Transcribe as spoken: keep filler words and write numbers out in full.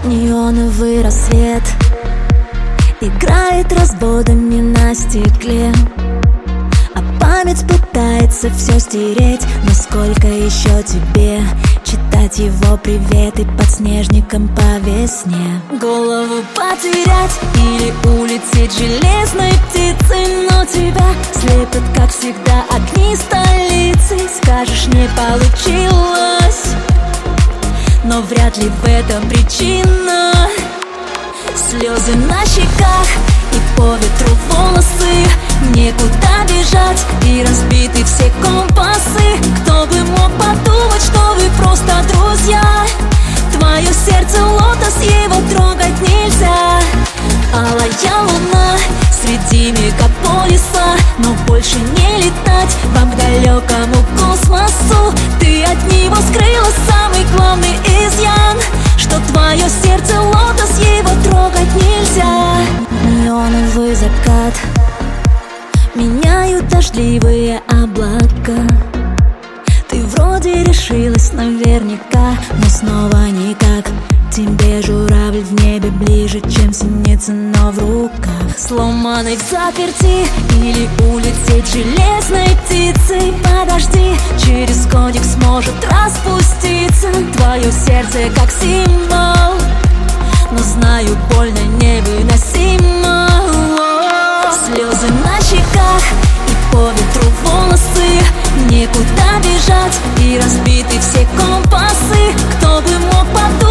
Неоновый рассвет играет разводами на стекле, а память пытается все стереть. Но сколько еще тебе читать его приветы подснежником по весне? Голову потерять или улететь железной птицей, но тебя слепят, как всегда, огни столицы. Скажешь, не получилось, но вряд ли в этом причина. Слезы на щеках и по ветру волосы, некуда бежать и разбиты все компасы. Кто бы мог подумать, что вы просто друзья? Твое сердце лотос, его трогать нельзя. Алая луна среди мегаполиса, но больше не летать вам к далекому космосу. Ты от него скрыла самый главный изъян, что твое сердце лотос, его трогать нельзя. Неоновый закат меняют дождливые облака. Ты вроде решилась наверняка, но снова никак. Тебе журавль в небе ближе, чем синица, но в руках. Сломанной в заперти или улететь железной птицей? Подожди, через годик сможет распуститься твое сердце как символ, но знаю, больно невыносимо. Слезы на щеках и по ветру волосы, некуда бежать и разбиты все компасы. Кто бы мог подумать,